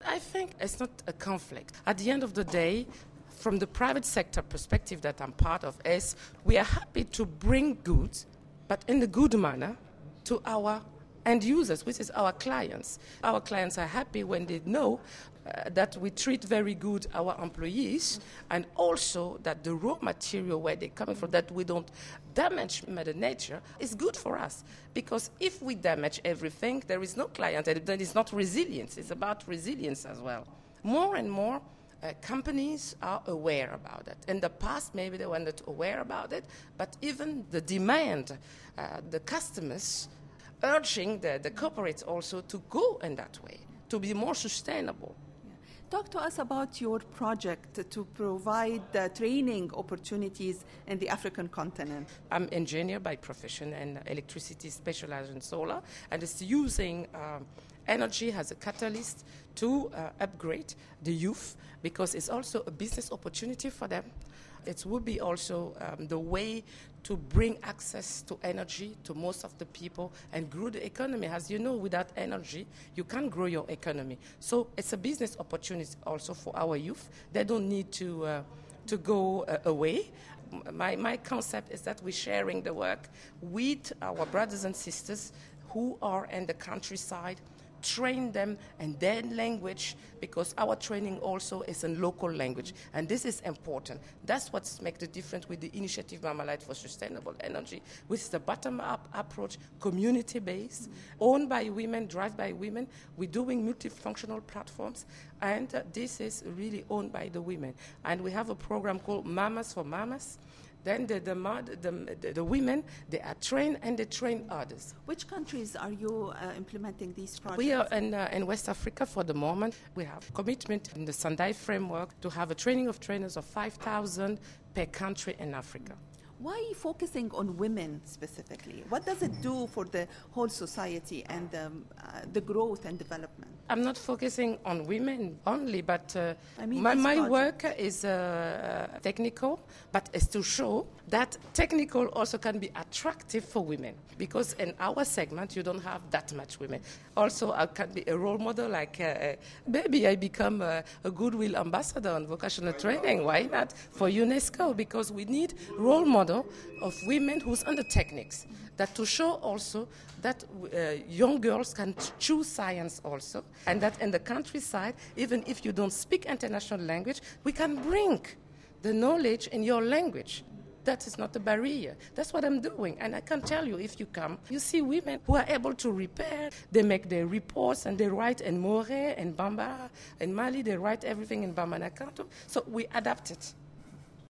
I think it's not a conflict. At the end of the day, from the private sector perspective that I'm part of, is we are happy to bring goods, but in a good manner, to our end users, which is our clients. Our clients are happy when they know that we treat very good our employees, and also that the raw material where they're coming from, that we don't damage Mother Nature, is good for us. Because if we damage everything, there is no client, and then it's not resilience. It's about resilience as well. More and more companies are aware about it. In the past, maybe they were not aware about it, but even the demand, the customers, urging the corporates also to go in that way, to be more sustainable. Talk to us about your project to provide training opportunities in the African continent. I'm an engineer by profession and electricity specialized in solar, and it's using energy as a catalyst to upgrade the youth, because it's also a business opportunity for them. It would be also the way to bring access to energy to most of the people and grow the economy. As you know, without energy, you can't grow your economy. So it's a business opportunity also for our youth. They don't need to go away. My concept is that we're sharing the work with our brothers and sisters who are in the countryside, train them in their language, because our training also is in local language, and this is important. That's what makes the difference with the initiative Mamalight for Sustainable Energy, which is the bottom-up approach, community-based, owned by women, driven by women. We're doing multifunctional platforms, and this is really owned by the women. And we have a program called Mamas for Mamas. Then the women, they are trained and they train others. Which countries are you implementing these projects? We are in West Africa for the moment. We have commitment in the Sendai framework to have a training of trainers of 5,000 per country in Africa. Why are you focusing on women specifically? What does it do for the whole society and the growth and development? I'm not focusing on women only, but my work is technical, but it's to show that technical also can be attractive for women, because in our segment you don't have that much women. Also, I can be a role model, like maybe I become a goodwill ambassador on vocational training. Why not? For UNESCO, because we need role model of women who's under techniques, that to show also that young girls can choose science also, and that in the countryside, even if you don't speak international language, we can bring the knowledge in your language. That is not a barrier. That's what I'm doing. And I can tell you, if you come, you see women who are able to repair. They make their reports and they write in Moré, in Bambara, in Mali. They write everything in Bamana Kanto. So we adapt it.